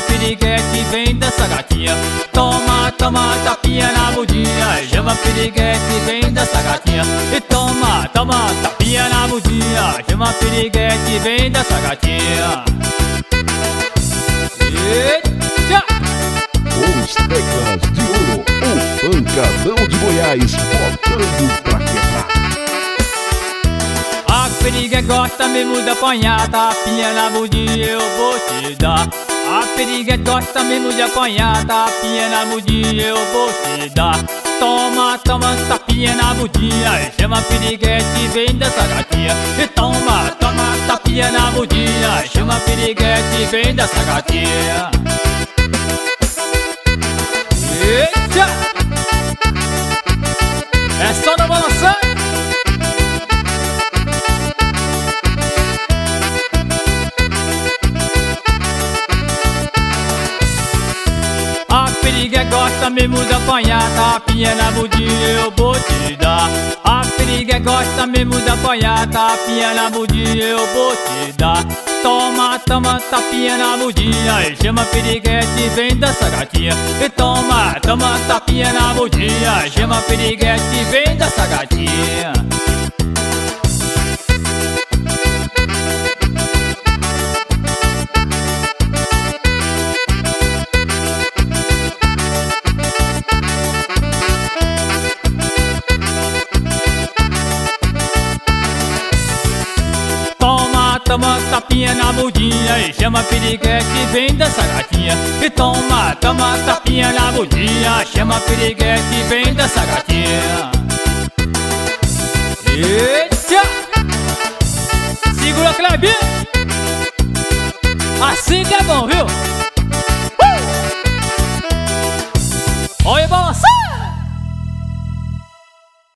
piriguete, vem dança gatinha. Toma, toma, tapinha na bundinha. Chama piriguete, vem dança gatinha. E toma, toma, tapinha na bundinha. Chama piriguete, vem dança gatinha. Eita! Os Teclas de Ouro, o pancadão de Goiás, botando pra quebrar. A periga gosta mesmo de apanhar, tapinha na bundinha eu vou te dar. A periga gosta mesmo de apanhar, tapinha na bundinha eu vou te dar. Toma, toma, tapinha na bundinha. Chama piriguete, vem dança gatinha. E toma, toma, tapinha na bundinha. Chama piriguete, vem dança gatinha. Eita! É só não balançar. A periga gosta mesmo de apanhar, tapinha na bundinha eu vou te dar. A periga gosta mesmo de apanhar, tapinha na bundinha eu vou te dar. Toma, toma, tapinha na bundinha. E chama piriguete, vem dança gatinha. E toma, toma, tapinha na bundinha. Chama piriguete, vem dança gatinha. Toma, tapinha na bundinha. E chama piriguete, vem dança gatinha. E toma, toma, tapinha na bundinha. Chama piriguete, vem dança gatinha. Eita! Segura, Clebinho. Assim que é bom, viu?